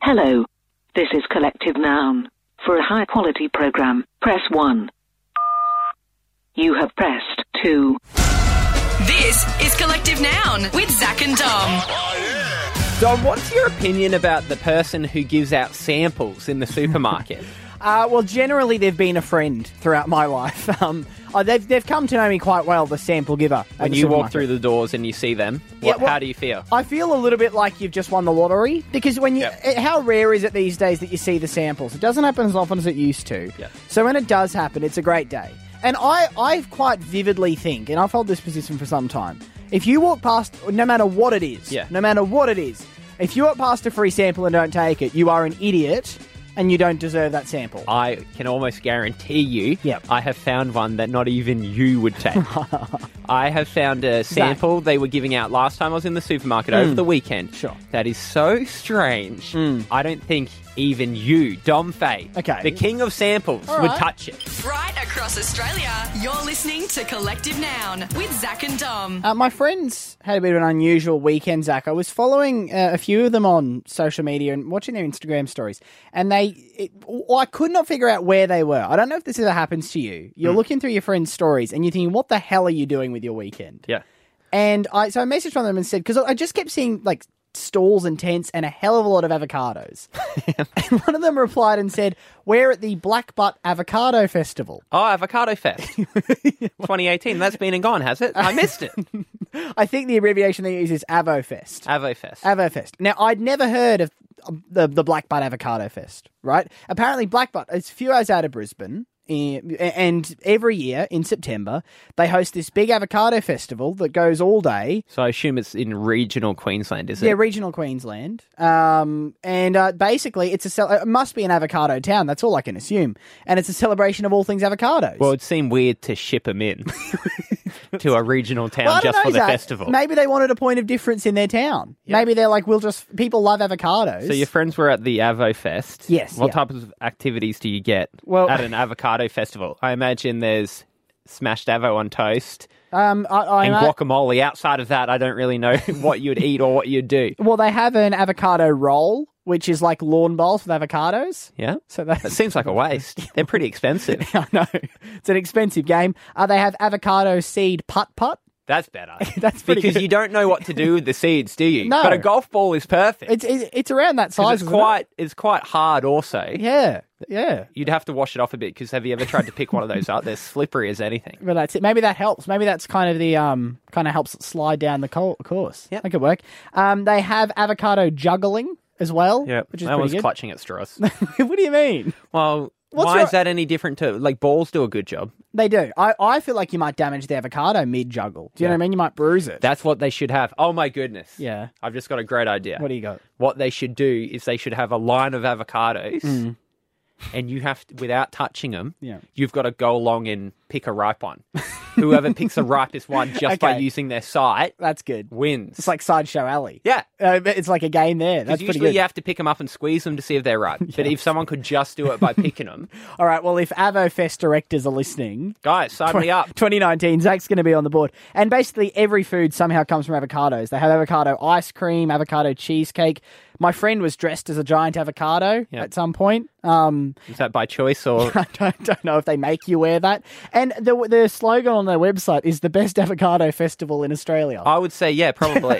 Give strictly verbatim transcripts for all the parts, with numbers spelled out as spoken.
Hello. This is Collective Noun. For a high-quality program, press one. You have pressed two. This is Collective Noun with Zach and Dom. Dom, what's your opinion about the person who gives out samples in the supermarket? Uh, well, generally, they've been a friend throughout my life. Um, oh, they've they've come to know me quite well, the sample giver. When you walk through the doors and you see them, what, Yeah, well, how do you feel? I feel a little bit like you've just won the lottery, because when you, Yep. it- how rare is it these days that you see the samples? It doesn't happen as often as it used to. Yep. So when it does happen, it's a great day. And I, I quite vividly think, and I've held this position for some time, if you walk past, no matter what it is, Yeah. no matter what it is, if you walk past a free sample and don't take it, you are an idiot and you don't deserve that sample. I can almost guarantee you Yep. I have found one that not even you would take. I have found a sample they were giving out last time I was in the supermarket over the weekend. Sure. That is so strange. I don't think even you, Dom Fay, Okay. the king of samples, All would right. touch it. Right across Australia, you're listening to Collective Noun with Zach and Dom. Uh, my friends had a bit of an unusual weekend, Zach. I was following uh, a few of them on social media and watching their Instagram stories, and they, it, I could not figure out where they were. I don't know if this ever happens to you. You're looking through your friends' stories and you're thinking, what the hell are you doing with your weekend? Yeah. And I, so I messaged one of them and said, because I just kept seeing like stalls and tents and a hell of a lot of avocados. And one of them replied and said, we're at the Black Butt Avocado Festival. Oh, Avocado Fest. twenty eighteen. That's been and gone, has it? I missed it. I think the abbreviation they use is AvoFest. Avo Fest. AvoFest. Now, I'd never heard of the the Black Butt Avocado Fest, right? Apparently, Black Butt, it's a few hours out of Brisbane, eh, and every year in September, they host this big avocado festival that goes all day. So I assume it's in regional Queensland, is Yeah, it? regional Queensland. Um, and uh, basically, it's a cel- it must be an avocado town. That's all I can assume. And it's a celebration of all things avocados. Well, it'd seem weird to ship them in to a regional town Well, I don't just know, for the Zach. festival. Maybe they wanted a point of difference in their town. Maybe they're like, we'll just, people love avocados. So your friends were at the Avo Fest. Yes, What yeah. type of activities do you get Well- at an avocado festival? I imagine there's smashed avo on toast um, I, I, and I- guacamole. Outside of that, I don't really know what you'd eat or what you'd do. Well, they have an avocado roll, which is like lawn bowls with avocados. Yeah? So That that's, seems like a waste. They're pretty expensive. I know, it's an expensive game. Uh, they have avocado seed putt putt. That's better. That's pretty Because good. you don't know what to do with the seeds, do you? No. But a golf ball is perfect. It's it's, it's around that 'Cause size. it's isn't it? quite it's quite hard also. Yeah, yeah. You'd have to wash it off a bit because have you ever tried to pick one of those up? They're slippery as anything. But that's it. Maybe that helps. Maybe that's kind of the um kind of helps it slide down the co- course. Yep. That could work. Um, they have avocado juggling as well. Yeah, which is that pretty one's good. clutching at straws. What do you mean? Well, What's why your- is that any different to like balls do a good job? They do. I, I feel like you might damage the avocado mid juggle. Do you know Yeah. what I mean? You might bruise it. That's what they should have. Oh my goodness. Yeah. I've just got a great idea. What do you got? What they should do is they should have a line of avocados and you have to, without touching them, Yeah. you've got to go along and pick a ripe one. Whoever picks the ripest one just by Okay. using their sight That's good. wins. It's like Sideshow Alley. yeah. Uh, it's like a game there. That's Because pretty usually good. you have to pick them up and squeeze them to see if they're ripe. But if someone could just do it by picking them, All right. Well, if AvoFest directors are listening, guys, sign me up. twenty nineteen, Zach's going to be on the board. And basically, every food somehow comes from avocados. They have avocado ice cream, avocado cheesecake. My friend was dressed as a giant avocado Yeah. at some point. Um, Is that by choice or I don't, don't know if they make you wear that. And the the slogan on their website is the best avocado festival in Australia. I would say, yeah, probably.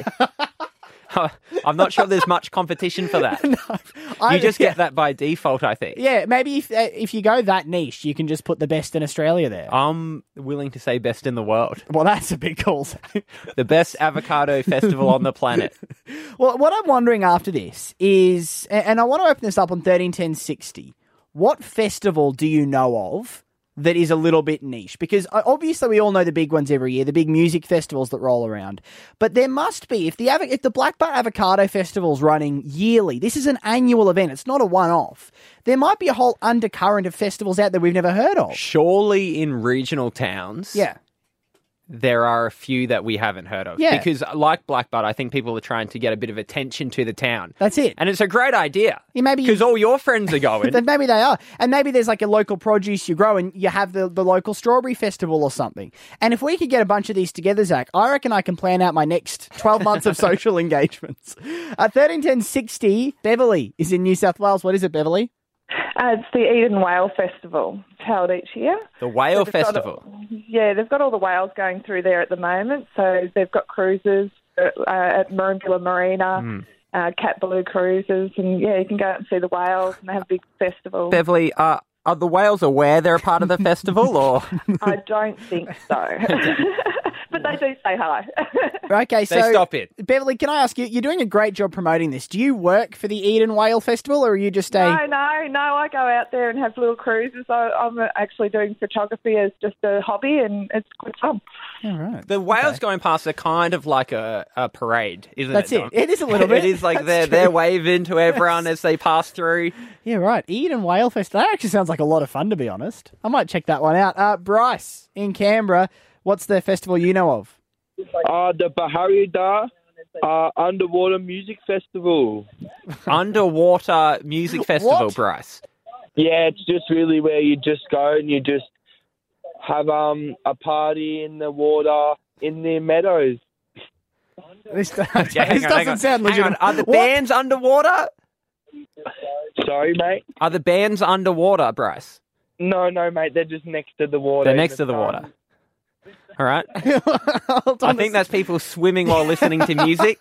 I'm not sure there's much competition for that. I- You just yeah. get that by default, I think. Yeah, maybe if uh, if you go that niche, you can just put the best in Australia there. I'm willing to say best in the world. Well, that's a big call. The best avocado festival on the planet. Well, what I'm wondering after this is, a- and I want to open this up on thirteen ten sixty. What festival do you know of that is a little bit niche? Because uh, obviously we all know the big ones every year, the big music festivals that roll around. But there must be, if the avo- if the Black Butt Avocado Festival's running yearly, this is an annual event, it's not a one-off, there might be a whole undercurrent of festivals out there we've never heard of. Surely in regional towns, Yeah. there are a few that we haven't heard of. Yeah. Because like Blackbutt, I think people are trying to get a bit of attention to the town. That's it. And it's a great idea. Yeah, maybe you- Because all your friends are going. Then maybe they are. And maybe there's like a local produce you grow and you have the, the local strawberry festival or something. And if we could get a bunch of these together, Zach, I reckon I can plan out my next twelve months of social engagements. Uh, thirteen ten sixty, Beverly is in New South Wales. What is it, Beverly? Uh, it's the Eden Whale Festival. It's held each year. The Whale So they've got Festival. all- yeah, they've got all the whales going through there at the moment. So they've got cruises uh, at Murrumbula Marina, Mm. uh, Cat Baloo cruises, and yeah, you can go out and see the whales, and they have a big festival. Beverly, uh, are the whales aware they're a part of the festival, or I don't think so. But they do say hi. Okay, so they stop it? Beverly, can I ask you, you're doing a great job promoting this. Do you work for the Eden Whale Festival or are you just a... No, no, no. I go out there and have little cruises. I, I'm actually doing photography as just a hobby, and it's good fun. All right. The whales Okay. going past are kind of like a, a parade, isn't That's it? it. Dom? It is a little bit. It is like That's they're true. they're waving to everyone as they pass through. Yeah, right. Eden Whale Festival. That actually sounds like a lot of fun, to be honest. I might check that one out. Uh, Bryce, in Canberra, what's the festival you know of? Uh, the Baharida uh, Underwater Music Festival. Underwater music festival, What? Bryce. Yeah, it's just really where you just go and you just have um a party in the water in the meadows. This, Yeah, hang this on, hang doesn't on. sound Hang legitimate. on. Are the What? bands underwater? Sorry, mate. Are the bands underwater, Bryce? No, no, mate. They're just next to the water. They're in next to the sun. water. All right. Hold I on a think that's people swimming while listening to music.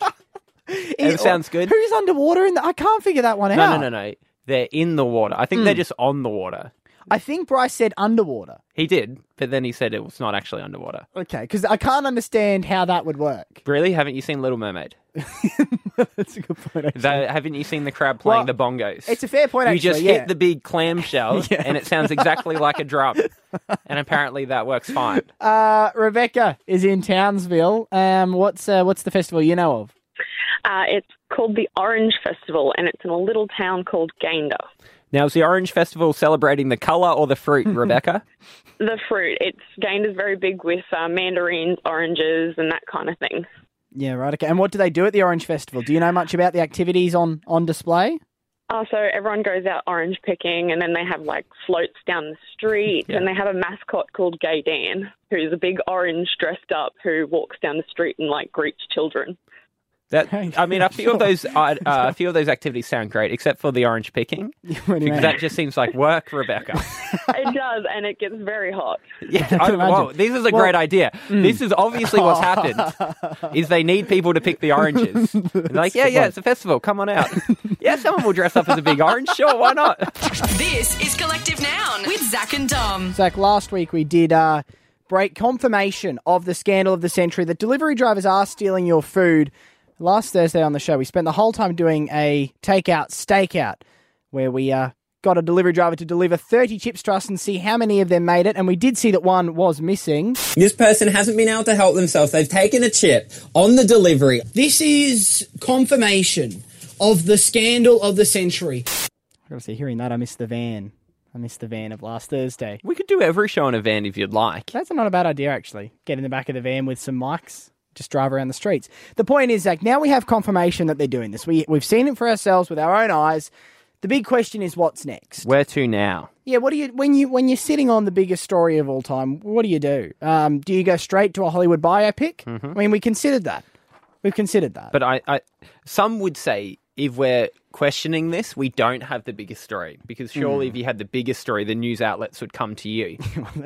It sounds good. Who's underwater in the... I can't figure that one No, out. no, no, no. They're in the water. I think they're just on the water. I think Bryce said underwater. He did, but then he said it was not actually underwater. Okay, because I can't understand how that would work. Really? Haven't you seen Little Mermaid? That's a good point. actually. That, haven't you seen the crab playing Well, the bongos? It's a fair point, You actually. just yeah. hit the big clamshell, Yeah. and it sounds exactly like a drum. And apparently that works fine. Uh, Rebecca is in Townsville. Um, what's uh, what's the festival you know of? Uh, it's called the Orange Festival, and it's in a little town called Gayndah. Now, is the Orange Festival celebrating the colour or the fruit, Rebecca? The fruit. It's Gayndah's very big with uh, mandarins, oranges, and that kind of thing. Yeah, right. Okay. And what do they do at the Orange Festival? Do you know much about the activities on, on display? Uh, so everyone goes out orange picking, and then they have like floats down the street, Yeah. and they have a mascot called Gay Dan, who's a big orange dressed up who walks down the street and like greets children. That I mean, a few of those, uh, uh, a few of those activities sound great, except for the orange picking, What do you because mean? that just seems like work, Rebecca. It does, and it gets very hot. Yeah, can oh, imagine. whoa, this is a Well- great idea. This is obviously what's happened. Is they need people to pick the oranges. They're like, yeah, yeah, it's a festival. Come on out. Yeah, someone will dress up as a big orange. Sure, why not? This is Collective Noun with Zach and Dom. Zach, last week we did uh, break confirmation of the scandal of the century that delivery drivers are stealing your food. Last Thursday on the show, we spent the whole time doing a takeout stakeout where we uh, got a delivery driver to deliver thirty chips to us and see how many of them made it. And we did see that one was missing. This person hasn't been able to help themselves. They've taken a chip on the delivery. This is confirmation of the scandal of the century. Obviously, hearing that, I missed the van. I missed the van of last Thursday. We could do every show in a van if you'd like. That's not a bad idea, actually. Get in the back of the van with some mics. Just drive around the streets. The point is, Zach, now we have confirmation that they're doing this. We, we've seen it for ourselves with our own eyes. The big question is, what's next? Where to now? Yeah, what do you when you when you're sitting on the biggest story of all time? What do you do? Um, do you go straight to a Hollywood biopic? I mean, we considered that. We've considered that. But I, I, some would say if we're questioning this, we don't have the biggest story because surely if you had the biggest story, the news outlets would come to you.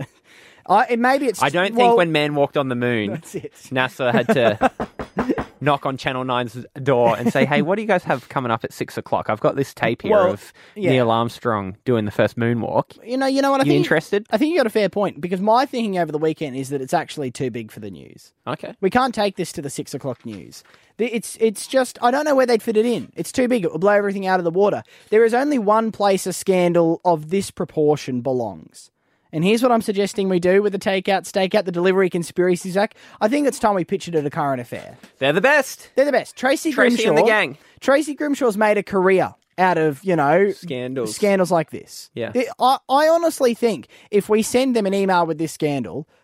I, it, maybe it's. I don't well, think when man walked on the moon, That's it. NASA had to knock on Channel nine's door and say, hey, what do you guys have coming up at six o'clock? I've got this tape here Well, of yeah. Neil Armstrong doing the first moonwalk. You know, you know what I You think. interested? I think you got a fair point because my thinking over the weekend is that it's actually too big for the news. Okay. We can't take this to the six o'clock news. The- It's it's just I don't know where they'd fit it in. It's too big. It will blow everything out of the water. There is only one place a scandal of this proportion belongs. And here's what I'm suggesting we do with the takeout, stakeout, the delivery conspiracy, Zach. I think it's time we pitch it at a current affair. They're the best. They're the best. Tracy, Tracy Grimshaw. and the gang. Tracy Grimshaw's made a career out of, you know, Scandals. scandals like this. Yeah. The- I, I honestly think if we send them an email with this scandal,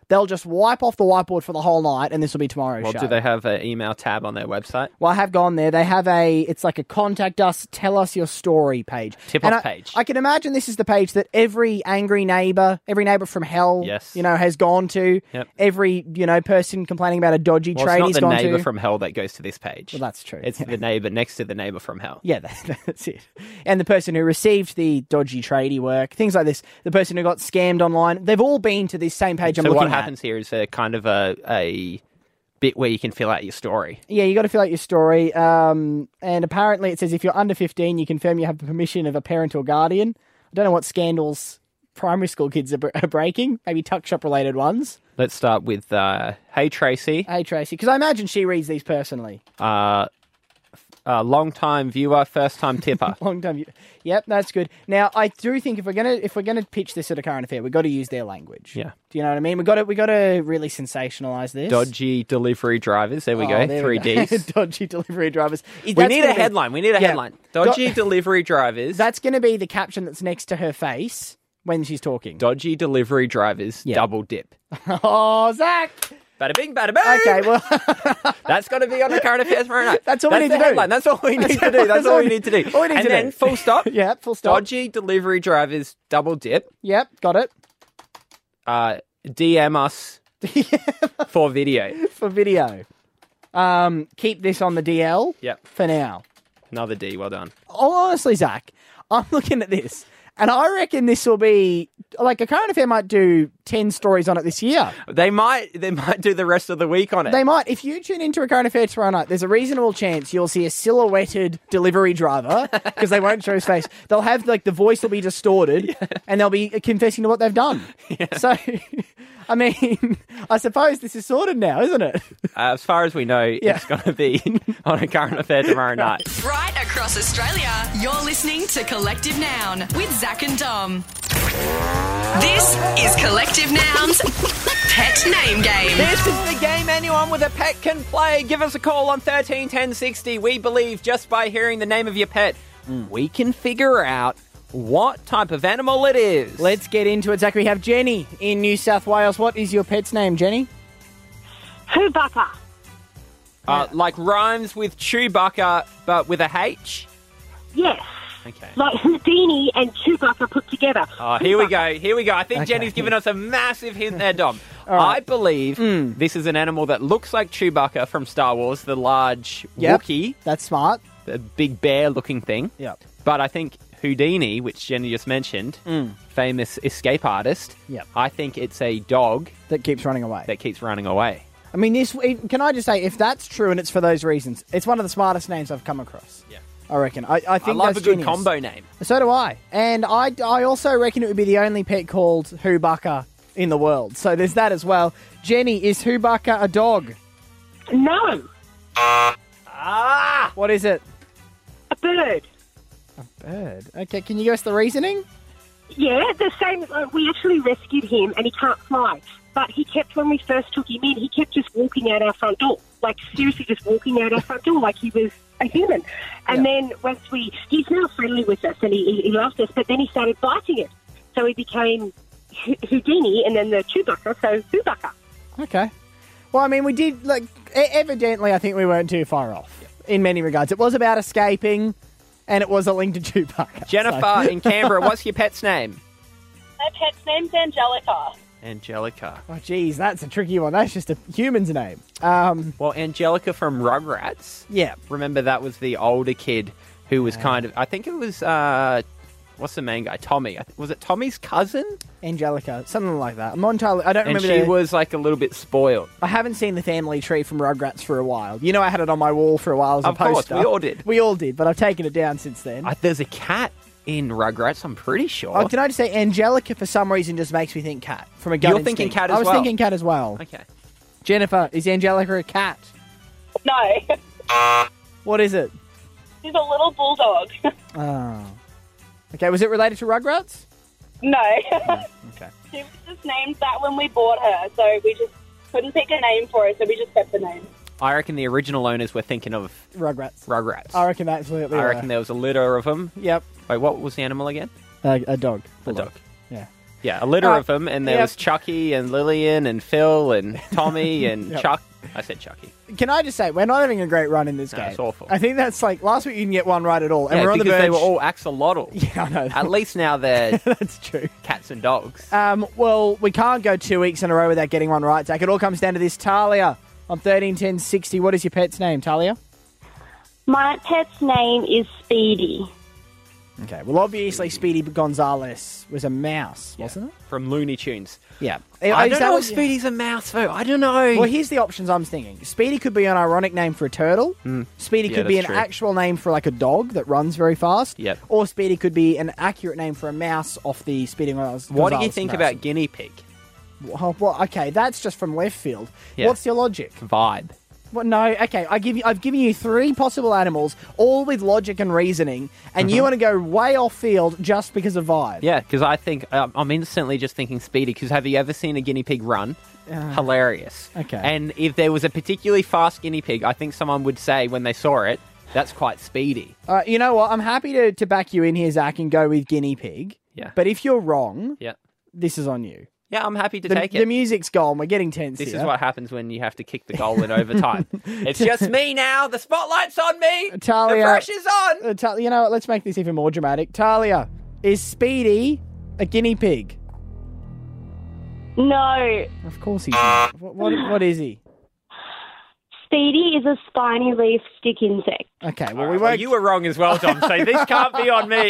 they'll just wipe off the whiteboard for the whole night, and this will be tomorrow's Well, show. do they have an email tab on their website? Well, I have gone there. They have a, it's like a contact us, tell us your story page. Tip-off And I, page. I can imagine this is the page that every angry neighbour, every neighbour from hell, Yes. you know, has gone to. Yep. Every, you know, person complaining about a dodgy Well, trade it's he's not the gone neighbour to. from hell that goes to this page. Well, that's true. It's the neighbour next to the neighbour from hell. Yeah, that, that's it. And the person who received the dodgy tradie work, things like this, the person who got scammed online, they've all been to this same page I'm So looking what at. happens here is a kind of a, a bit where you can fill out your story. Yeah, you got to fill out your story. Um, and apparently it says if you're under fifteen, you confirm you have the permission of a parent or guardian. I don't know what scandals primary school kids are, are breaking. Maybe tuck shop related ones. Let's start with, uh, hey, Tracy. Hey, Tracy. Because I imagine she reads these personally. Uh, uh, long-time viewer, first-time tipper. Long time. Yep, that's good. Now, I do think if we're gonna if we're gonna pitch this at a current affair, we've got to use their language. Yeah. Do you know what I mean? We got to we got to really sensationalise this. Dodgy delivery drivers. There we Oh, go. there Three we go. Ds. Dodgy delivery drivers. We That's need gonna a be- headline. We need a Yeah. headline. Dodgy Do- delivery drivers. That's going to be the caption that's next to her face when she's talking. Dodgy delivery drivers Yeah. double dip. Oh, Zach. Bada bing, bada boom. Okay, well, That's got to be on the current affairs tomorrow night. That's all we need the to do. headline. That's all we need to do. That's all we need to do. all we need and to then do. full stop. yeah, full stop. Dodgy delivery drivers double dip. Yep, got it. Uh, D M us for video. For video. Um, keep this on the D L Yep. for now. Another D. Well done. Oh, honestly, Zach, I'm looking at this, and I reckon this will be like a current affair might do ten stories on it this year. They might. They might do the rest of the week on it. They might. If you tune into a current affair tomorrow night, there's a reasonable chance you'll see a silhouetted delivery driver because they won't show his face. They'll have like the voice will be distorted, and they'll be confessing to what they've done. So, I mean, I suppose this is sorted now, isn't it? Uh, as far as we know, Yeah. it's going to be on a current affair tomorrow night. Right across Australia, you're listening to Collective Noun with Zach and Dom. This is Collective Noun's Pet Name Game. This is the game anyone with a pet can play. Give us a call on thirteen ten sixty. We believe just by hearing the name of your pet, we can figure out what type of animal it is. Let's get into it, Zach. We have Jenny in New South Wales. What is your pet's name, Jenny? Chewbacca. Uh, like rhymes with Chewbacca, but with a H? Yes. Okay. Like Houdini and Chewbacca put together. Oh, here we go. Here we go. I think Okay. Jenny's given us a massive hint there, Dom. All right. I believe this is an animal that looks like Chewbacca from Star Wars, the large Yep. Wookiee, That's smart. the big bear-looking thing. Yep. But I think Houdini, which Jenny just mentioned, famous escape artist, Yep. I think it's a dog That keeps running away. that keeps running away. I mean, this. Can I just say, if that's true and it's for those reasons, it's one of the smartest names I've come across. Yeah. I reckon. I, I I think love a that's good genius. combo name. So do I. And I, I also reckon it would be the only pet called Chewbacca in the world. So there's that as well. Jenny, is Chewbacca a dog? No. Ah! What is it? A bird. Bird. Okay, can you give us the reasoning? Yeah, the same. Uh, we actually rescued him, and he can't fly. But he kept, when we first took him in, he kept just walking out our front door. Like, seriously, just walking out our front door like he was a human. And Yeah. then once we, he's now friendly with us, and he, he, he loves us, but then he started biting it. So he became H- Houdini, and then the Chewbacca, so Chewbacca. Okay. Well, I mean, we did, like, e- evidently, I think we weren't too far off in many regards. It was about escaping, and it was a link to Chewbacca. Jennifer so- in Canberra, what's your pet's name? My pet's name's Angelica. Angelica. Oh, geez, that's a tricky one. That's just a human's name. Um, Well, Angelica from Rugrats. yeah. Remember that was the older kid who was kind of, I think it was, uh, what's the main guy? Tommy. I th- Was it Tommy's cousin? Angelica, something like that. I'm not entirely, I don't And remember. she the- was like a little bit spoiled. I haven't seen the family tree from Rugrats for a while. You know, I had it on my wall for a while as a Of course, poster. we all did. We all did, but I've taken it down since then. I, there's a cat in Rugrats, I'm pretty sure. Oh, can I just say, Angelica for some reason just makes me think cat from a gut You're thinking instinct. cat I as was well? thinking cat as well. Okay. Jennifer, is Angelica a cat? No, What is it? she's a little bulldog. Oh. Okay, was it related to Rugrats? No, Okay. she was just named that when we bought her, so we just couldn't pick a name for her, so we just kept the name. I reckon the original owners were thinking of Rugrats. Rugrats. I reckon absolutely. I were. reckon there was a litter of them. Yep. Wait, what was the animal again? Uh, a dog. A Bulldog. dog. Yeah. Yeah, a litter Uh, of them, and there yeah. was Chucky and Lillian and Phil and Tommy and Yep. Chuck. I said Chucky. Can I just say, we're not having a great run in this No, game. it's awful. I think that's like, last week you didn't get one right at all. And Yeah, we're on the because verge. they were all axolotl. Yeah, I know. At least now they're That's true. cats and dogs. Um, well, we can't go two weeks in a row without getting one right, Zach. It all comes down to this. Talia on thirteen ten sixty. What is your pet's name, Talia? My pet's name is Speedy. Okay, well, obviously Speedy Gonzalez was a mouse, wasn't it? From Looney Tunes. Yeah. I Is don't that know what if you- Speedy's a mouse, though. I don't know. Well, here's the options I'm thinking. Speedy could be an ironic name for a turtle. Speedy Yeah, could be an that's true. actual name for like a dog that runs very fast. Yep. Or Speedy could be an accurate name for a mouse off the Speedy Gonzalez. What do you Gonzalez think comparison. about guinea pig? Well, well, okay, that's just from left field. Yeah. What's your logic? Vibe. Well, no, okay. I give you, I've given you three possible animals, all with logic and reasoning, and you Mhm. want to go way off field just because of vibe. Yeah, because I think um, I'm instantly just thinking Speedy. Because have you ever seen a guinea pig run? Uh, Hilarious. okay. And if there was a particularly fast guinea pig, I think someone would say when they saw it, "That's quite speedy." Uh, you know what? I'm happy to, to back you in here, Zach, and go with guinea pig. Yeah. But if you're wrong, Yeah. this is on you. Yeah, I'm happy to the, take it. The music's gone. We're getting tense This here. is what happens when you have to kick the goal in overtime. It's just me now. The spotlight's on me. Talia, The pressure's on. Uh, Ta- you know what? Let's make this even more dramatic. Talia, is Speedy a guinea pig? No, Of course he's not. What, what, what is he? Speedy is a spiny leaf stick insect. Okay, well, we Well, won't... you were wrong as well, Dom, so this can't be on me.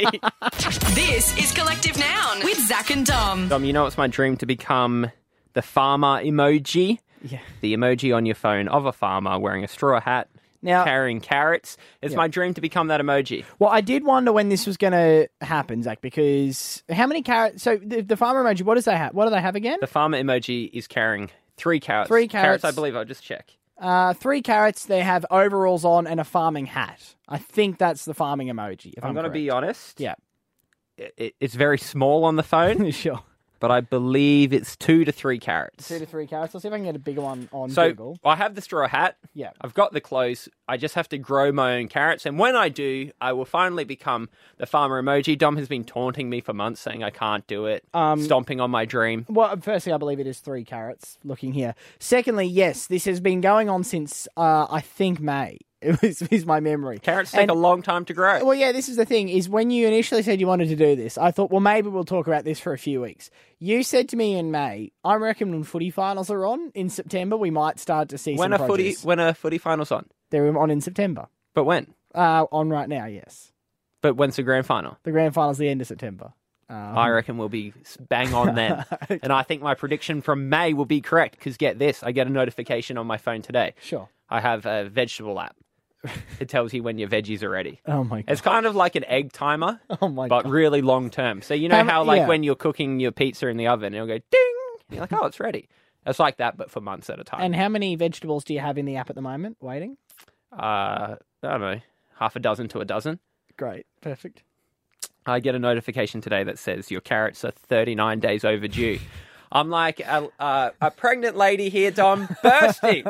This is Collective Noun with Zach and Dom. Dom, you know it's my dream to become the farmer emoji? Yeah. The emoji on your phone of a farmer wearing a straw hat, Now- carrying carrots. It's Yeah. my dream to become that emoji. Well, I did wonder when this was going to happen, Zach, because how many carrots... So the, the farmer emoji, what does they have? What do they have again? The farmer emoji is carrying three carrots. Three carrots. I believe. I'll just check. Uh, three carrots, they have overalls on and a farming hat. I think that's the farming emoji, if I'm I'm, going to be correct. honest. Yeah. It, it, it's very small on the phone, Sure. but I believe it's two to three carrots. Two to three carrots. I'll see if I can get a bigger one on So Google. I have the straw hat. Yeah. I've got the clothes. I just have to grow my own carrots. And when I do, I will finally become the farmer emoji. Dom has been taunting me for months saying I can't do it, Um, stomping on my dream. Well, firstly, I believe it is three carrots, looking here. Secondly, yes, this has been going on since, uh, I think, May. It was, is my memory. Carrots take And- a long time to grow. Well, yeah, this is the thing, is when you initially said you wanted to do this, I thought, well, maybe we'll talk about this for a few weeks. You said to me in May, I reckon when footy finals are on in September, we might start to see when some a footy produce. when a footy final's on. They're on in September. But when? Uh, on right now, yes. But when's the grand final? The grand final's the end of September. Um, I reckon we'll be bang on then. And I think my prediction from May will be correct because get this, I get a notification on my phone today. Sure. I have a vegetable app. It tells you when your veggies are ready. Oh, my God. It's kind of like an egg timer, Oh, my but God. really long term. So you know How mu- how, like, yeah. when you're cooking your pizza in the oven, it'll go ding. You're like, oh, it's ready. It's like that, but for months at a time. And how many vegetables do you have in the app at the moment, waiting? uh, I don't know, half a dozen to a dozen. Great. Perfect. I get a notification today that says your carrots are thirty-nine days overdue. I'm like a, a, a pregnant lady here, Dom, bursting.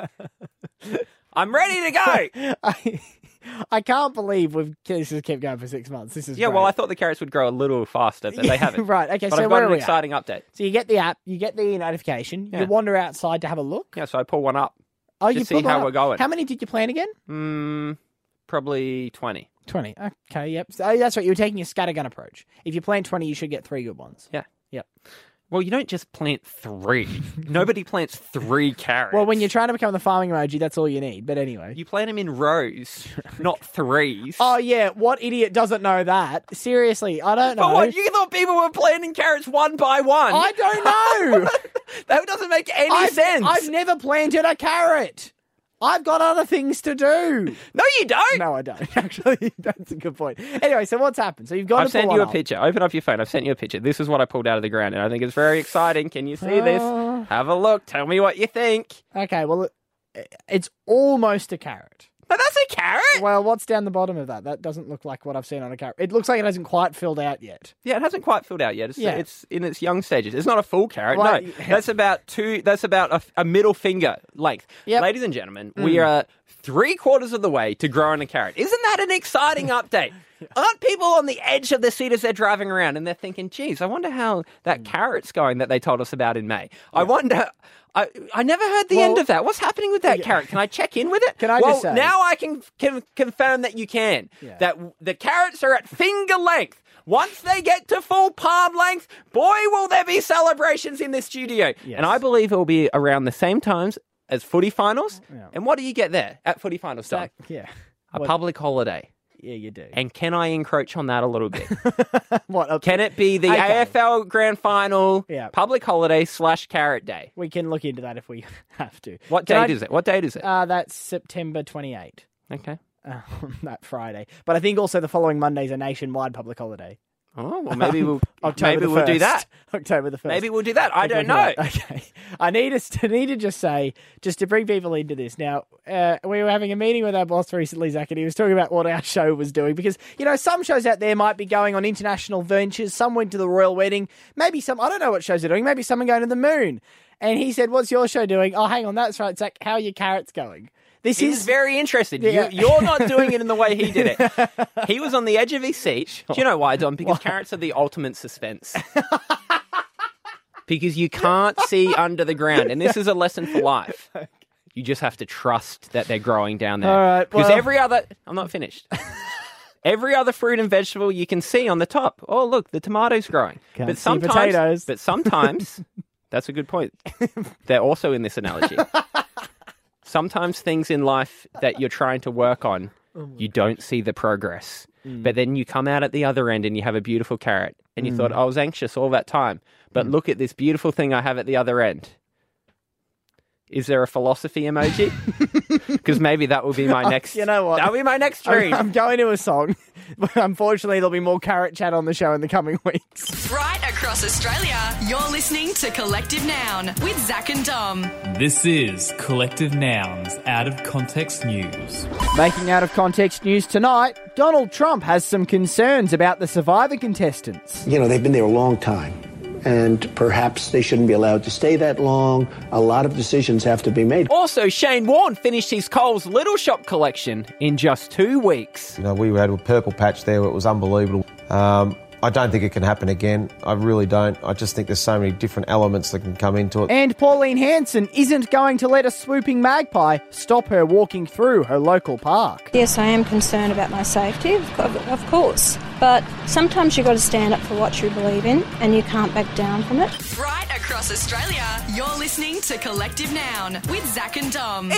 I'm ready to go. I, I can't believe we've this has kept going for six months. This is Yeah, great. well, I thought the carrots would grow a little faster, but they haven't. Right, okay, But so I've where got are an we at? exciting update. So you get the app, you get the notification, Yeah. you wander outside to have a look. Yeah, so I pull one up. Oh, Just you see pulled one how up. we're going. How many did you plan again? Mm, probably twenty. Twenty. Okay, yep. So, oh, that's right. You were taking a scattergun approach. If you plant twenty, you should get three good ones. Yeah. Yep. Well, you don't just plant three. Nobody plants three carrots. Well, when you're trying to become the farming emoji, that's all you need. But anyway. You plant them in rows, not threes. Oh, yeah. What idiot doesn't know that? Seriously, I don't know. But what, you thought people were planting carrots one by one? I don't know. That doesn't make any I've, sense. I've never planted a carrot. I've got other things to do. No, you don't. No, I don't. Actually, that's a good point. Anyway, so what's happened? So you've got I've to sent pull you a one up. picture. Open up your phone. I've sent you a picture. This is what I pulled out of the ground, and I think it's very exciting. Can you see this? Uh. Have a look. Tell me what you think. Okay, well, it, it's almost a carrot. But that's a carrot. Well, what's down the bottom of that? That doesn't look like what I've seen on a carrot. It looks like it hasn't quite filled out yet. Yeah, it hasn't quite filled out yet. It's, Yeah. it's in its young stages. It's not a full carrot. Well, no, yeah. that's about two. That's about a, a middle finger length. Yep. Ladies and gentlemen, we Mm. are three quarters of the way to growing a carrot. Isn't that an exciting update? Aren't people on the edge of their seat as they're driving around and they're thinking, geez, I wonder how that carrot's going that they told us about in May. I wonder... I, I never heard the Well, end of that. What's happening with that yeah. carrot? Can I check in with it? Can I well, just say- now I can, can confirm that you can. Yeah. That w- the carrots are at finger length. Once they get to full palm length, boy, will there be celebrations in this studio. Yes. And I believe it will be around the same times as footy finals. Yeah. And what do you get there at footy finals, Dom? Yeah. A What- public holiday. Yeah, you do. And can I encroach on that a little bit? What? a- Can it be the Okay. A F L Grand Final, Yeah. public holiday slash carrot day? We can look into that if we have to. What Can date I- is it? What date is it? Uh, that's September twenty-eighth. Okay. Uh, that Friday. But I think also the following Monday's a nationwide public holiday. Oh, well, maybe we'll October maybe the we'll do first. that. October the first. Maybe we'll do that. I Let's don't look know. at that. Okay. I need us to need to just say, just to bring people into this. Now, uh, we were having a meeting with our boss recently, Zach, and he was talking about what our show was doing because, you know, some shows out there might be going on international ventures. Some went to the royal wedding. Maybe some, I don't know what shows are doing. Maybe someone going to the moon. And he said, what's your show doing? Oh, hang on, that's right, Zach. How are your carrots going? This He is was very interested. Yeah. You, you're not doing it in the way he did it. He was on the edge of his seat. Do you know why, Dom? Because carrots are the ultimate suspense. Because you can't see under the ground. And this is a lesson for life. You just have to trust that they're growing down there. All right, Because well- every other... I'm not finished. Every other fruit and vegetable you can see on the top. Oh, look, the tomato's growing. Can't but see sometimes, potatoes. But sometimes... That's a good point. They're also in this analogy. Sometimes things in life that you're trying to work on, you don't see the progress. But then you come out at the other end and you have a beautiful carrot. And you thought, I was anxious all that time. But look at this beautiful thing I have at the other end. Is there a philosophy emoji? Because maybe that will be my next... You know what? That will be my next dream. I'm, I'm going to a song, but unfortunately there'll be more carrot chat on the show in the coming weeks. Right across Australia, you're listening to Collective Noun with Zach and Dom. This is Collective Nouns Out of Context News. Making out of context news tonight, Donald Trump has some concerns about the Survivor contestants. You know, they've been there a long time, and perhaps they shouldn't be allowed to stay that long. A lot of decisions have to be made. Also, Shane Warne finished his Coles Little Shop collection in just two weeks. You know, we had a purple patch there. It was unbelievable. Um, I don't think it can happen again. I really don't. I just think there's so many different elements that can come into it. And Pauline Hanson isn't going to let a swooping magpie stop her walking through her local park. Yes, I am concerned about my safety, of, of course. But sometimes you've got to stand up for what you believe in and you can't back down from it. Right across Australia, you're listening to Collective Noun with Zach and Dom.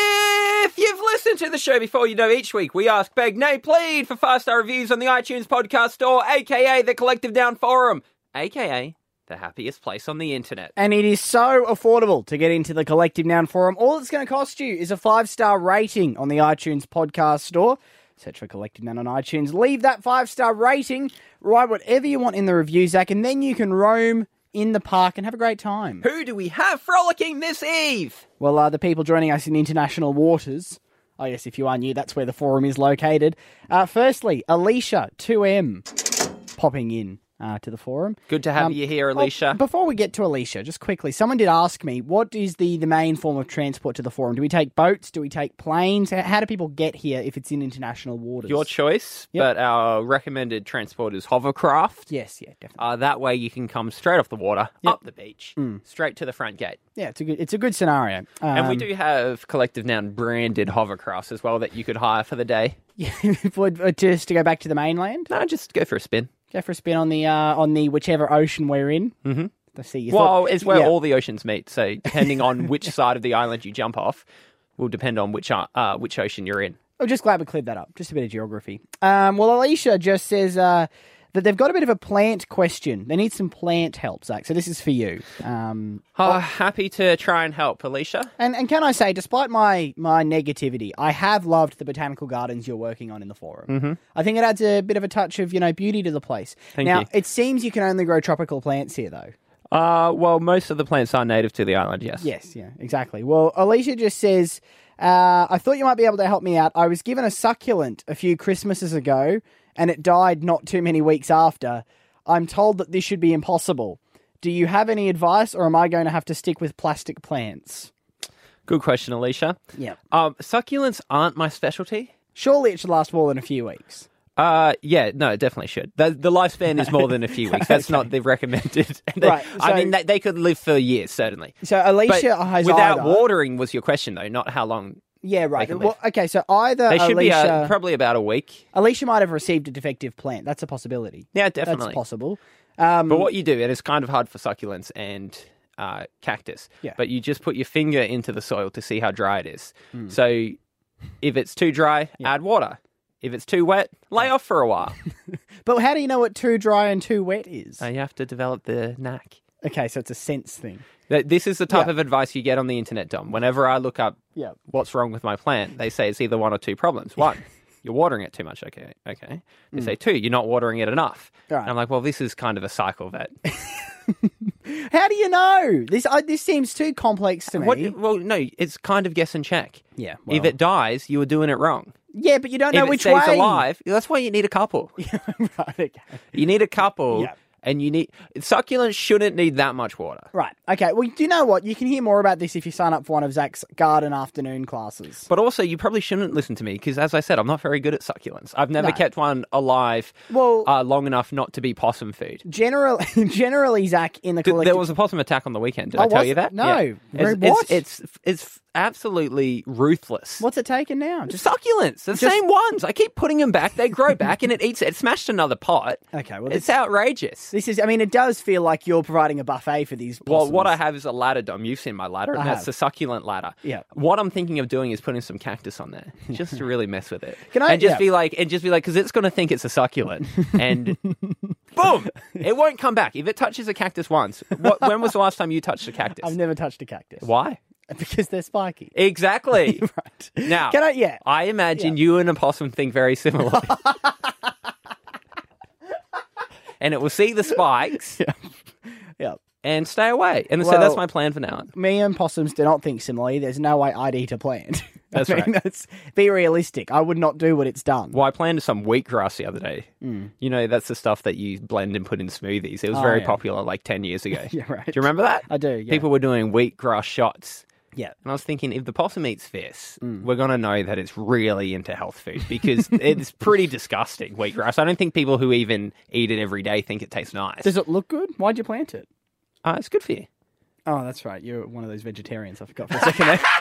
If you've listened to the show before, you know each week we ask, beg, nay, plead for five-star reviews on the iTunes podcast store, a k a the Collective Noun Forum, a k a the happiest place on the internet. And it is so affordable to get into the Collective Noun Forum. All it's going to cost you is a five-star rating on the iTunes podcast store. Search for Collective Noun on iTunes. Leave that five-star rating. Write whatever you want in the review, Zach, and then you can roam in the park and have a great time. Who do we have frolicking this eve? Well, uh, the people joining us in international waters. I guess if you are new, that's where the forum is located. Uh, firstly, Alicia, two M, popping in uh, to the forum. Good to have Um, you here, well, Alicia. before we get to Alicia, just quickly, someone did ask me, what is the, the main form of transport to the forum? Do we take boats? Do we take planes? How, how do people get here if it's in international waters? Your choice, Yep. but our recommended transport is hovercraft. Yes, yeah, definitely. Uh, that way you can come straight off the water, Yep. up the beach, Mm. straight to the front gate. Yeah, it's a good, it's a good scenario. and we Um, do have Collective Noun branded hovercrafts as well that you could hire for the day. Yeah, would- uh, just to go back to the mainland? No, just go for a spin. Go for a spin on the uh, on the whichever ocean we're in. Mm-hmm. I see. You Well, thought- it's where yeah. all the oceans meet. So depending on which side of the island you jump off, will depend on which uh, which ocean you're in. I'm just glad we cleared that up. Just a bit of geography. Um, well, Alicia just says uh, that they've got a bit of a plant question. They need some plant help, Zach. So this is for you. Um, Oh, happy to try and help, Alicia. and and can I say, despite my my negativity, I have loved the botanical gardens you're working on in the forum. Mm-hmm. I think it adds a bit of a touch of, you know, beauty to the place. Thank now, you. it seems you can only grow tropical plants here, though. Uh, well, most of the plants are native to the island, yes. Yes, yeah, exactly. Well, Alicia just says, uh, I thought you might be able to help me out. I was given a succulent a few Christmases ago, and it died not too many weeks after. I'm told that this should be impossible. Do you have any advice, or am I going to have to stick with plastic plants? Good question, Alicia. Yeah. Um, succulents aren't my specialty. Surely it should last more than a few weeks. Uh, yeah, no, it definitely should. The, the lifespan is more than a few weeks. That's Okay. not the recommended. Right, I so- mean, they, they could live for years, certainly. So Alicia But has without either- watering was your question, though, not how long. Yeah, right. can Well, okay, so either They should Alicia... be uh, probably about a week. Alicia might have received a defective plant. That's a possibility. Yeah, definitely. That's possible. Um, But what you do, and it's kind of hard for succulents and uh, cactus, Yeah. but you just put your finger into the soil to see how dry it is. Mm. So if it's too dry, add water. If it's too wet, lay off for a while. But how do you know what too dry and too wet is? Uh, you have to develop the knack. Okay, so it's a sense thing. Th- This is the type Yeah. of advice you get on the internet, Dom. Whenever I look up Yeah. what's wrong with my plant, they say it's either one or two problems. One, you're watering it too much. Okay, okay. They Mm. say two, you're not watering it enough. Right. And I'm like, well, this is kind of a cycle that. How do you know? This I, this seems too complex to me. What, well, no, it's kind of guess and check. Yeah. If well- it dies, you were doing it wrong. Yeah, but you don't know if which it stays way. alive, that's why you need a couple. Right, okay. You need a couple, Yeah. and you need succulents shouldn't need that much water. Right. Okay. Well, do you know what? You can hear more about this if you sign up for one of Zach's garden afternoon classes. But also, you probably shouldn't listen to me because, as I said, I'm not very good at succulents. I've never No. kept one alive Well- uh, long enough not to be possum food. Generally, generally, Zach in the Did- collective... there was a possum attack on the weekend. Did Oh, I tell was you it? that? No. Yeah. Very- It's, what? it's, it's it's absolutely ruthless. What's it taking now? Just succulents, the Just- same ones. I keep putting them back. They grow back, and it eats. It smashed another pot. Okay. Well, It's this, outrageous. this is. I mean, it does feel like you're providing a buffet for these. Well, Possums. what I have is a ladder, Dom. You've seen my ladder, and I that's have. the succulent ladder. Yeah. What I'm thinking of doing is putting some cactus on there, just to really mess with it. Can I- And just yeah. be like, and just be like, because it's going to think it's a succulent, and boom, it won't come back if it touches a cactus once. What, when was the last time you touched a cactus? I've never touched a cactus. Why? Because they're spiky. Exactly. Right. Now, Can I? Yeah. I imagine you and a possum think very similarly. And it will see the spikes Yeah. and stay away. And so Well- that's my plan for now on. Me and possums do not think similarly. There's no way I'd eat a plant. That's I mean, right. That's, be realistic. I would not do what it's done. Well, I planted some wheatgrass the other day. You know, that's the stuff that you blend and put in smoothies. It was Oh, very yeah. popular like ten years ago. Yeah, right. Do you remember that? I do, yeah. People were doing wheatgrass shots. Yeah. And I was thinking, if the possum eats this, Mm. we're going to know that it's really into health food because it's pretty disgusting, wheatgrass. I don't think people who even eat it every day think it tastes nice. Does it look good? Why'd you plant it? Uh, it's good for you. Oh, that's right. You're one of those vegetarians. I forgot for a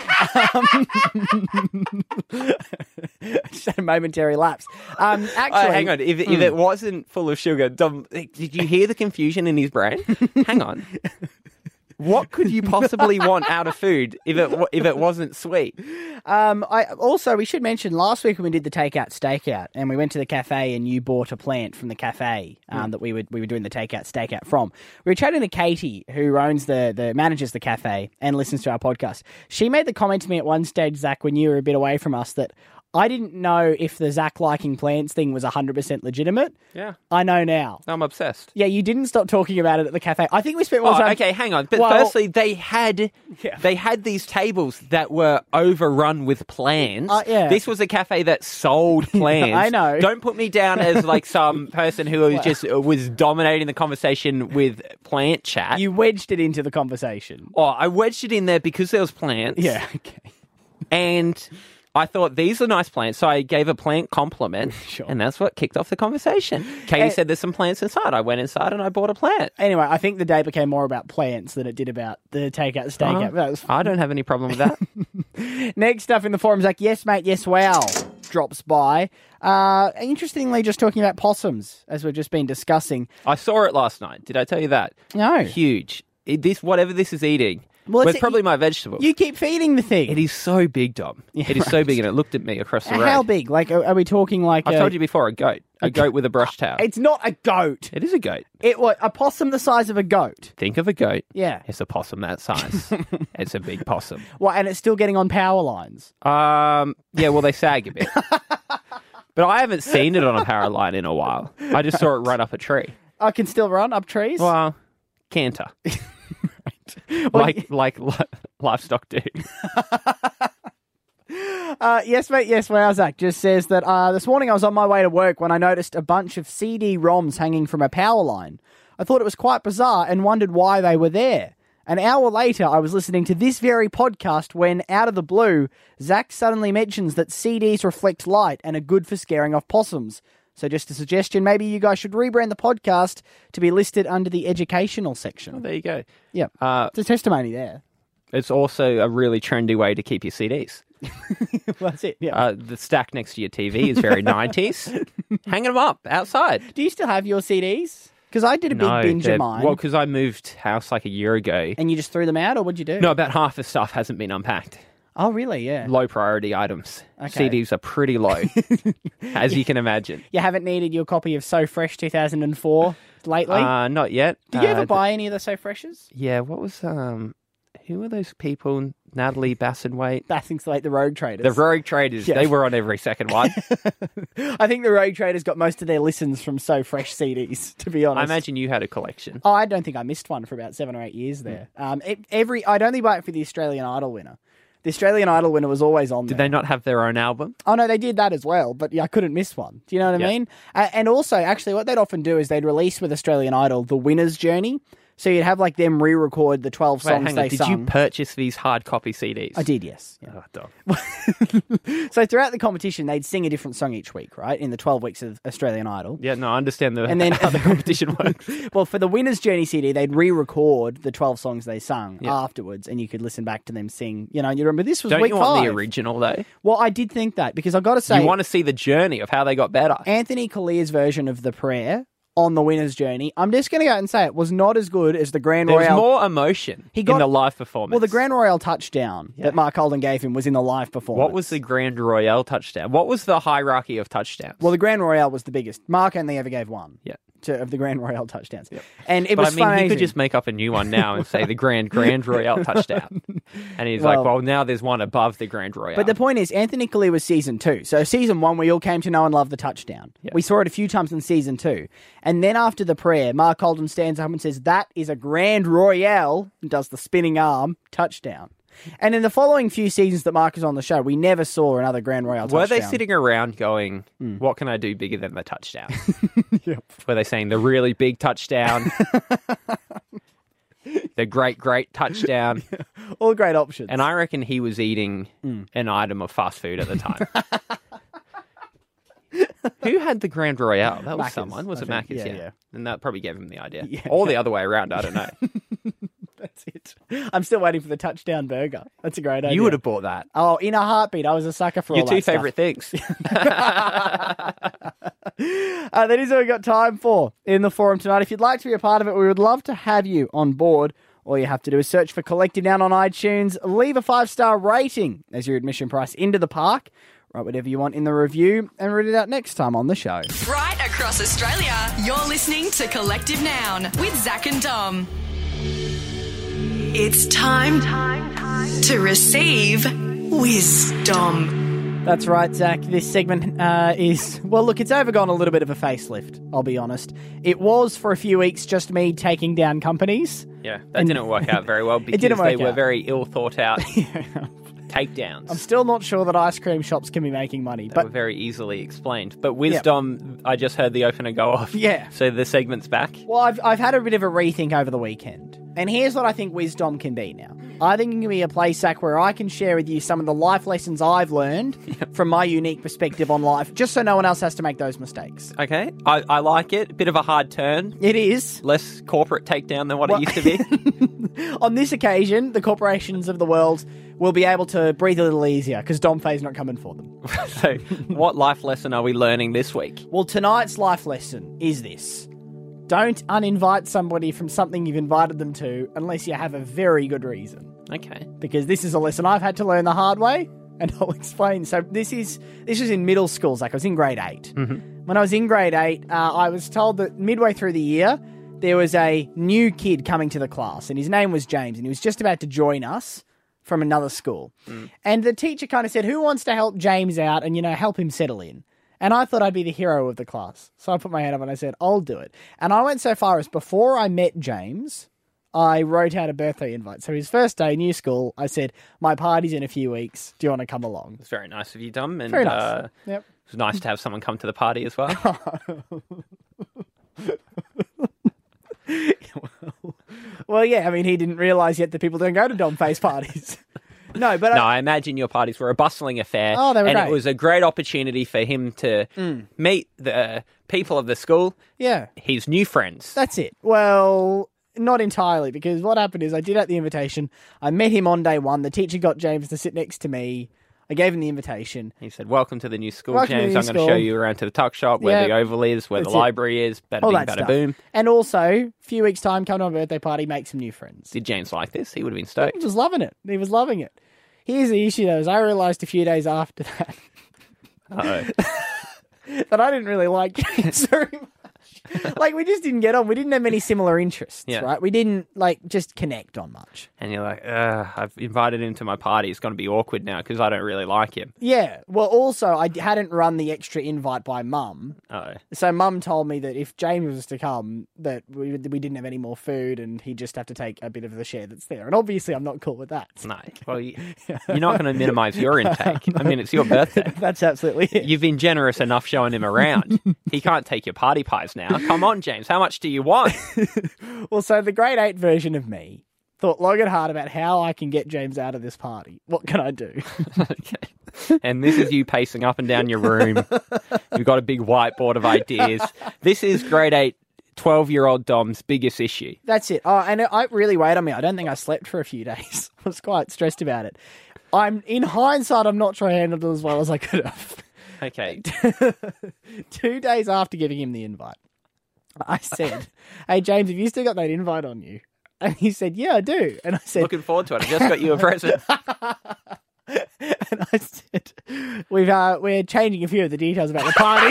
second there. Um, just had a momentary lapse. Um, actually, Oh, hang on. If, if Mm. it wasn't full of sugar, Dom, did you hear the confusion in his brain? Hang on. What could you possibly want out of food if it wa- if it wasn't sweet? Um, I also we should mention last week when we did the takeout stakeout and we went to the cafe and you bought a plant from the cafe um, Mm. that we were we were doing the takeout stakeout from. We were chatting to Katie, who owns the the manages the cafe and listens to our podcast. She made the comment to me at one stage, Zach, when you were a bit away from us, that I didn't know if the Zach liking plants thing was one hundred percent legitimate. Yeah. I know now. I'm obsessed. Yeah, you didn't stop talking about it at the cafe. I think we spent more Oh, time... okay, hang on. But Well- firstly, they had Yeah. they had these tables that were overrun with plants. Uh, yeah. This was a cafe that sold plants. I know. Don't put me down as like some person who was Well- just uh, was dominating the conversation with plant chat. You wedged it into the conversation. Oh, I wedged it in there because there was plants. Yeah, okay. And I thought, these are nice plants, so I gave a plant compliment, and that's what kicked off the conversation. Katie And- said there's some plants inside. I went inside and I bought a plant. Anyway, I think the day became more about plants than it did about the takeout stakeout. Oh, That was I don't have any problem with that. Next up in the forums, like, yes, mate, yes, wow, drops by. Uh, interestingly, just talking about possums, as we've just been discussing. I saw it last night. Did I tell you that? No. Huge. It, this, whatever this is eating, Well, well, it's- it's probably my vegetable. You keep feeding the thing. It is so big, Dom. Yeah, it is so right. big, and it looked at me across the road. How big? Like, are, are we talking like I've a... told you before, a goat. A goat with a brush towel. It's not a goat. It is a goat. It what? A possum the size of a goat. Think of a goat. Yeah. It's a possum that size. It's a big possum. Well, and it's still getting on power lines. Um. Yeah, well, they sag a bit. But I haven't seen it on a power line in a while. I just saw it run up a tree. I can still run up trees. Well, canter. Well, like like li- livestock do. Uh, yes, mate, yes, wow, Zach just says that uh, this morning I was on my way to work when I noticed a bunch of C D ROMs hanging from a power line. I thought it was quite bizarre and wondered why they were there. An hour later, I was listening to this very podcast when, out of the blue, Zach suddenly mentions that C Ds reflect light and are good for scaring off possums. So just a suggestion, maybe you guys should rebrand the podcast to be listed under the educational section. Oh, there you go. Yeah, Uh, it's a testimony there. it's also a really trendy way to keep your C Ds. Well, that's it, yeah. Uh, the stack next to your T V is very nineties. Hanging them up outside. Do you still have your C Ds? Because I did a big No, binge they're- of mine. Well, because I moved house like a year ago. And you just threw them out, or what'd you do? No, about half the stuff hasn't been unpacked. Oh, really? Yeah. Low priority items. Okay. C Ds are pretty low, as you can imagine. You haven't needed your copy of So Fresh two thousand four lately? Uh, not yet. Did you Uh, ever th- buy any of the So Freshes? Yeah, what was... um? Who are those people? Natalie Bassingthwaite? Bassingthwaite, the Rogue Traders. The Rogue Traders. Yeah. They were on every second one. I think the Rogue Traders got most of their listens from So Fresh C Ds, to be honest. I imagine you had a collection. Oh, I don't think I missed one for about seven or eight years there. Um, it, every I'd only buy it for the Australian Idol winner. The Australian Idol winner was always on there. Did they not have their own album? Oh, no, they did that as well, but yeah, I couldn't miss one. Do you know what I Yeah. mean? Uh, and also, actually, what they'd often do is they'd release with Australian Idol the winner's journey. So you'd have like them re-record the twelve Wait, songs hang they on. Did sung. you purchase these hard copy C Ds? I did, yes. Oh, dog. So throughout the competition, they'd sing a different song each week, right? In the twelve weeks of Australian Idol. Yeah, no, I understand the, And then- how the competition works. Well, for the winner's journey C D, they'd re-record the twelve songs they sung Yeah. afterwards, and you could listen back to them sing. You know, and you remember this was Don't week you want five. the original, though? Well, I did think that because I got to say, You want to see the journey of how they got better. Anthony Collier's version of the prayer on the winner's journey, I'm just going to go out and say it was not as good as the Grand There was Royale. more emotion He got- in the live performance. Well, the Grand Royale touchdown that Mark Holden gave him was in the live performance. What was the Grand Royale touchdown? What was the hierarchy of touchdowns? Well, the Grand Royale was the biggest. Mark only ever gave one. Yeah. To, of the Grand Royale touchdowns. And it but was I mean, amazing. he could just make up a new one now and say the Grand Grand Royale touchdown. And he's Well- like, well, now there's one above the Grand Royale. But the point is, Anthony Collier was season two. So season one, we all came to know and love the touchdown. We saw it a few times in season two. And then after the prayer, Mark Holden stands up and says, that is a Grand Royale, and does the spinning arm touchdown. And in the following few seasons that Mark was on the show, we never saw another Grand Royale touchdown. Were they sitting around going, Hmm. what can I do bigger than the touchdown? Were they saying the really big touchdown? The great, great touchdown? All great options. And I reckon he was eating Hmm. an item of fast food at the time. Who had the Grand Royale? That was Macca's, someone. Was I it think. Macca's? Yeah, Yeah, yeah. And that probably gave him the idea. Yeah. Or the other way around, I don't know. That's it. I'm still waiting for the touchdown burger. That's a great idea. You would have bought that. Oh, in a heartbeat. I was a sucker for Your all two that stuff. favourite things. Uh, that is all we've got time for in the forum tonight. If you'd like to be a part of it, we would love to have you on board. All you have to do is search for Collective Noun on iTunes, leave a five-star rating as your admission price into the park, write whatever you want in the review, and read it out next time on the show. Right across Australia, you're listening to Collective Noun with Zach and Dom. It's time to receive wisdom. That's right, Zach. This segment uh, is, well, look, it's overgone a little bit of a facelift, I'll be honest. It was, for a few weeks, just me taking down companies. Yeah, that And- didn't work out very well because didn't they work were out. very ill thought out takedowns. I'm still not sure that ice cream shops can be making money, They but were very easily explained. But wisdom, I just heard the opener go off. Yeah. So the segment's back. Well, I've, I've had a bit of a rethink over the weekend. And here's what I think wisdom can be now. I think it can be a place, Zach, where I can share with you some of the life lessons I've learned from my unique perspective on life, just so no one else has to make those mistakes. Okay, I, I like it. A bit of a hard turn. It is. Less corporate takedown than what Well- it used to be. On this occasion, the corporations of the world will be able to breathe a little easier because Dom Fay's not coming for them. So what life lesson are we learning this week? Well, tonight's life lesson is this. Don't uninvite somebody from something you've invited them to unless you have a very good reason. Okay. Because this is a lesson I've had to learn the hard way, and I'll explain. So this is this was in middle school, Zach. I was in grade eight. Mm-hmm. When I was in grade eight, uh, I was told that midway through the year, there was a new kid coming to the class, and his name was James, and he was just about to join us from another school. Mm. And the teacher kind of said, who wants to help James out and, you know, help him settle in? And I thought I'd be the hero of the class. So I put my hand up and I said, I'll do it. And I went so far as before I met James, I wrote out a birthday invite. So his first day, new school, I said, my party's in a few weeks. Do you want to come along? It's very nice of you, Dom. And, Very nice. Uh, Yep. It was nice to have someone come to the party as well. Well, yeah, I mean, he didn't realise yet that people don't go to Dom Face parties. No, but no, I, I imagine your parties were a bustling affair. Oh, they were and great. it was a great opportunity for him to Mm. meet the uh, people of the school. Yeah. His new friends. That's it. Well, not entirely, because what happened is I did out the invitation. I met him on day one. The teacher got James to sit next to me. I gave him the invitation. He said, welcome to the new school, Welcome to the James. new I'm going to school." show you around to the tuck shop, where Yeah. the oval is, where That's the it. library is. Bada All bing, that bada stuff. boom. And also, a few weeks' time, come to my birthday party, make some new friends. Did James like this? He would have been He stoked. was loving it. He was loving it. Here's the issue, though, is I realised a few days after that Uh-oh. that I didn't really like James very much. Like, we just didn't get on. We didn't have many similar interests, Yeah. right? We didn't, like, just connect on much. And you're like, Ugh, I've invited him to my party. It's going to be awkward now because I don't really like him. Yeah. Well, also, I d- hadn't run the extra invite by mum. Oh. So mum told me that if James was to come, that we, we didn't have any more food and he'd just have to take a bit of the share that's there. And obviously, I'm not cool with that. No. Well, you, you're not going to minimise your intake. I mean, it's your birthday. That's absolutely it. You've been generous enough showing him around. He can't take your party pies now. Come on, James. How much do you want? Well, so the grade eight version of me thought long and hard about how I can get James out of this party. What can I do? Okay. And this is you pacing up and down your room. You've got a big whiteboard of ideas. This is grade eight, twelve-year-old Dom's biggest issue. That's it. Oh, and it, it really weighed on me. I don't think I slept for a few days. I was quite stressed about it. I'm in hindsight, I'm not sure I handled it as well as I could have. Okay. Two days after giving him the invite, I said, "Hey James, have you still got that invite on you?" And he said, "Yeah, I do." And I said, Looking forward to it. I just got you a present. and I said, "We've uh, we're changing a few of the details about the party."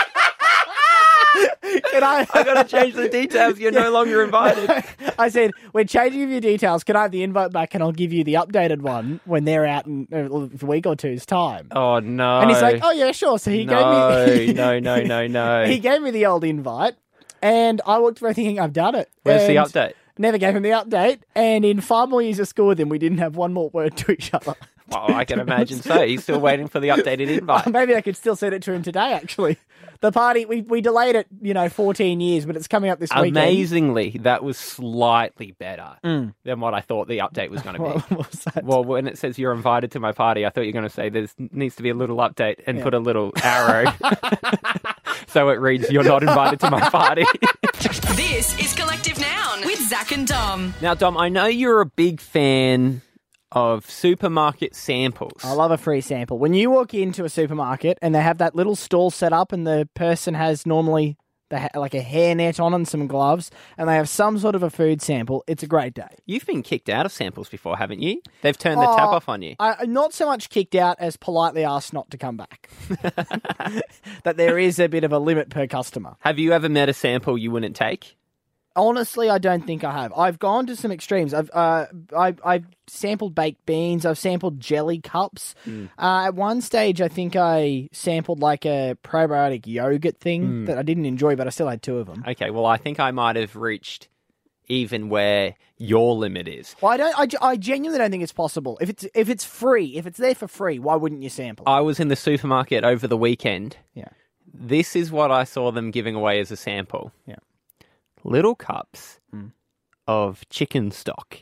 Can I? I got to change the details. You're no longer invited. I said, "We're changing a few details. Can I have the invite back and I'll give you the updated one when they're out in a week or two's time?" Oh, no. And he's like, "Oh, yeah, sure." So he no, gave me... no, no, no, no. He gave me the old invite and I walked away thinking, I've done it. Where's the And update? Never gave him the update. And in five more years of school with him, we didn't have one more word to each other. Oh, I can imagine so. He's still waiting for the updated invite. Maybe I could still send it to him today, actually. The party, we, we delayed it, you know, fourteen years, but it's coming up this weekend. Amazingly, that was slightly better Mm. than what I thought the update was going to be. What- what was that? Well, when it says you're invited to my party, I thought you were going to say there needs to be a little update and Yeah. put a little arrow. So it reads, you're not invited to my party. This is Collective Noun with Zach and Dom. Now, Dom, I know you're a big fan of supermarket samples. I love a free sample. When you walk into a supermarket and they have that little stall set up and the person has normally the, ha- like a hairnet on and some gloves and they have some sort of a food sample, it's a great day. You've been kicked out of samples before, haven't you? They've turned the tap Oh, off on you. I, I'm not so much kicked out as politely asked not to come back. That there is a bit of a limit per customer. Have you ever met a sample you wouldn't take? Honestly, I don't think I have. I've gone to some extremes. I've uh, I've, I've sampled baked beans. I've sampled jelly cups. Mm. Uh, at one stage, I think I sampled like a probiotic yogurt thing Mm. that I didn't enjoy, but I still had two of them. Okay, well, I think I might have reached even where your limit is. Well, I don't. I, ge- I genuinely don't think it's possible. If it's if it's free, if it's there for free, why wouldn't you sample it? I was in the supermarket over the weekend. Yeah. This is what I saw them giving away as a sample. Yeah. Little cups Mm. of chicken stock.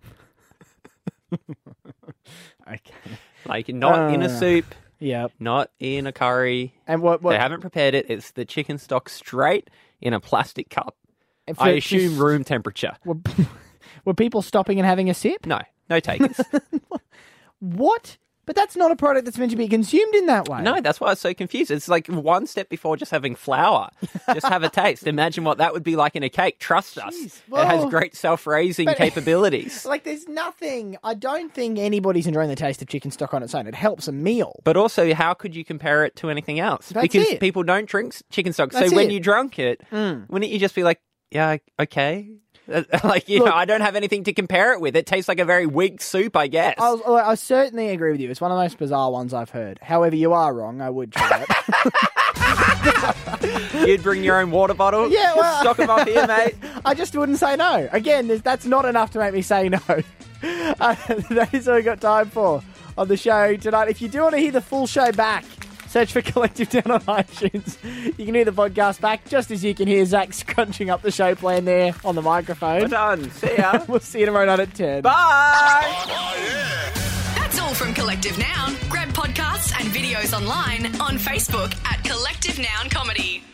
Okay. Like, not in a Uh, soup, Yep. not in a curry. And what? what They haven't prepared it. It's the chicken stock straight in a plastic cup. if I it assume just- room temperature. Were, were people stopping and having a sip? No, no takers. What? But that's not a product that's meant to be consumed in that way. No, that's why I was so confused. It's like one step before just having flour. Just have a taste. Imagine what that would be like in a cake. Trust us. It has well- great self-raising But- capabilities. Like, there's nothing. I don't think anybody's enjoying the taste of chicken stock on its own. It helps a meal. But also, how could you compare it to anything else? That's because it. people don't drink s- chicken stock. That's so when it. you drunk it, Mm. wouldn't you just be like, yeah, okay? Uh, Like, you Look- know, I don't have anything to compare it with. It tastes like a very weak soup, I guess. I'll, I certainly agree with you. It's one of the most bizarre ones I've heard. However, you are wrong. I would try it. You'd bring your own water bottle? Yeah, well- Stock them up here, mate. I just wouldn't say no. Again, there's- that's not enough to make me say no. Uh, that is all we got time for on the show tonight. If you do want to hear the full show back, Search for Collective Noun on iTunes. You can hear the podcast back just as you can hear Zach scrunching up the show plan there on the microphone. Well done. See ya. We'll see you tomorrow night at ten. Bye. That's all from Collective Noun. Grab podcasts and videos online on Facebook at Collective Noun Comedy.